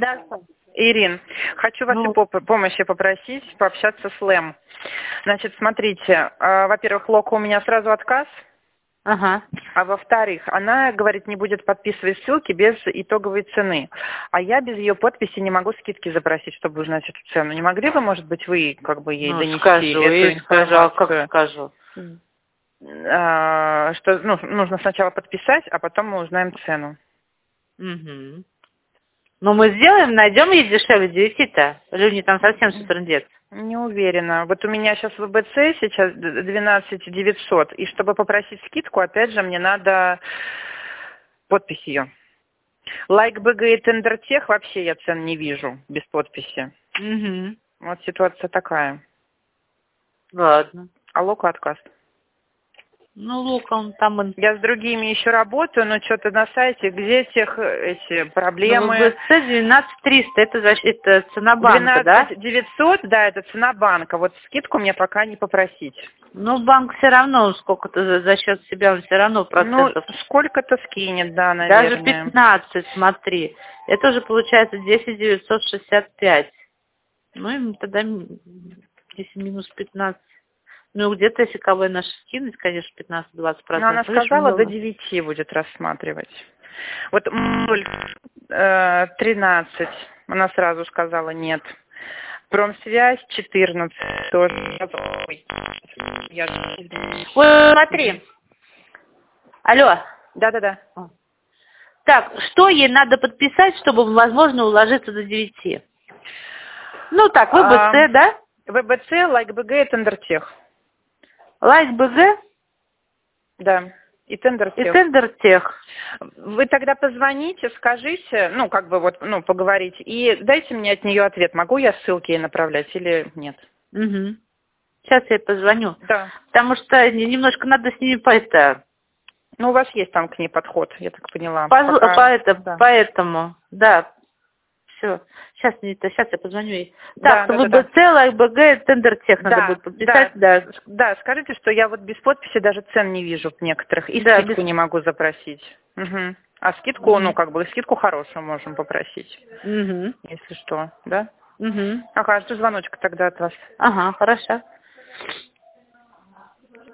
Да. Ирин, хочу вашей помощи попросить пообщаться с Лэм. Значит, смотрите, во-первых, Лока у меня сразу отказ, Ага. а во-вторых, она говорит, не будет подписывать ссылки без итоговой цены. А я без ее подписи не могу скидки запросить, чтобы узнать эту цену. Не могли бы, может быть, вы как бы ей донести эту информацию? А как скажу? Что нужно сначала подписать, а потом мы узнаем цену. Угу. Ну, мы сделаем, найдем ей дешевле 9-то. Люди там совсем сутрындец. Не уверена. Вот у меня сейчас в ВБЦ сейчас 12 900. И чтобы попросить скидку, опять же, мне надо подпись ее. Лайк.БГ и Тендертех вообще я цен не вижу без подписи. Угу. Вот ситуация такая. Ладно. А Лока отказ. Ну, Лука, он там... Я с другими еще работаю, но что-то на сайте, где эти проблемы... Ну, ВБЦ 12300, это цена банка, 12 да? 900, да, это цена банка. Вот скидку мне пока не попросить. Ну, банк все равно, сколько-то за счет себя, он все равно процентов. Ну, сколько-то скинет, да, наверное. Даже 15, смотри. Это уже получается 10 965. Ну, и тогда, если минус 15... Ну, где-то, если КВ наш скинуть, конечно, 15-20%. Но она сказала, до 9 будет рассматривать. Вот 13, она сразу сказала нет. Промсвязь 14 тоже. Ой, смотри. Алло. Да-да-да. Так, что ей надо подписать, чтобы, возможно, уложиться до 9? Ну, так, ВБЦ, да? ВБЦ, Лайк.БГ и Тендертех. Лайк.БГ? Да. И Тендертех. И Тендертех. Вы тогда позвоните, скажите, ну, как бы вот, ну, поговорите, и дайте мне от нее ответ, могу я ссылки ей направлять или нет. Угу. Сейчас я ей позвоню. Да. Потому что немножко надо с ними по-это... Ну, у вас есть там к ней подход, я так поняла. Поэтому, да. Все. Сейчас я позвоню ей. Так, да, ВБЦ, Лайк.БГ, Тендертех надо будет подписать. Да, скажите, что я вот без подписи даже цен не вижу некоторых, и скидку не могу запросить. Угу. А скидку, ну, как бы, скидку хорошую можем попросить. Угу. Если что, да? Угу. Ага, жду звоночка тогда от вас. Ага, хорошо.